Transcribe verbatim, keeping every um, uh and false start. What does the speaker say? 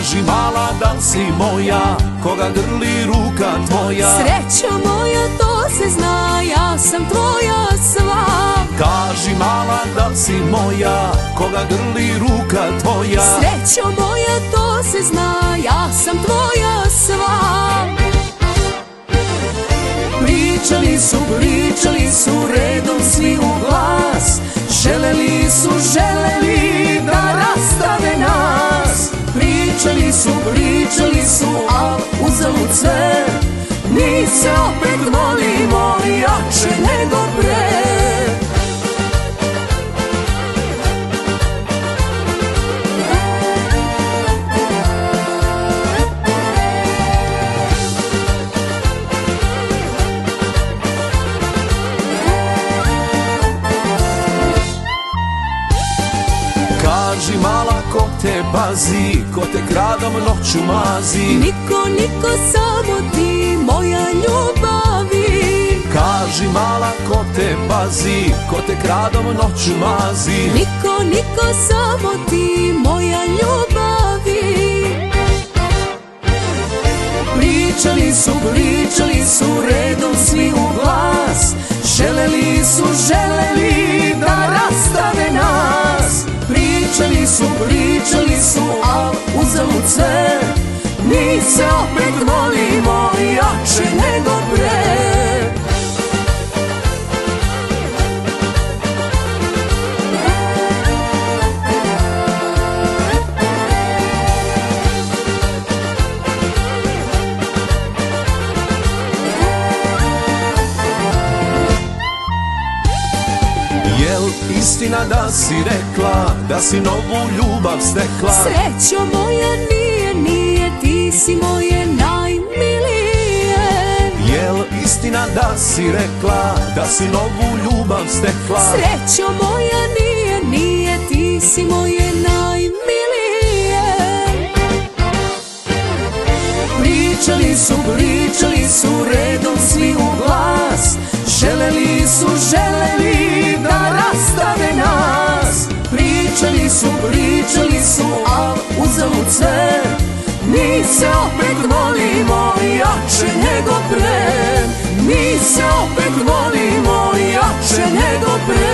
Kaži mala da li si moja, koga grli ruka tvoja. Srećo moja to se zna, ja sam tvoja sva. Kaži mala da li si moja, koga grli ruka tvoja. Srećo moja to se zna, ja sam tvoja sva. Pričali su, pričali su redom svi u glas. Želeli su, želeli da rastave nas. Pričali su, pričali su, al uzalud sve. Mi se opet volimo jače nego pre. Kaži mala ko te pazi, ko te kradom noću mazi. Niko, niko, samo ti moja ljubavi. Kaži mala ko te pazi, ko te kradom noću mazi. Niko, niko, samo ti moja ljubavi. Pričali su, pričali su redom svi u glas. Želeli su, želeli da rastave nas. Pričali su, pričali su, al uzalud sve. Mi se opet volimo jače nego pre. Jel istina da si rekla, da si novu ljubav stekla? Srećo moja nije, nije, ti si moje najmilije. Jel istina da si rekla, da si novu ljubav stekla? Srećo moja nije, nije, ti si moje najmilije. Pričali su, pričali su redom svi u glas. Želeli su, želeli da rastave nas. Pričali su, pričali su, al uzalud sve. Mi se opet volimo jače nego pre. Mi se opet volimo jače nego pre.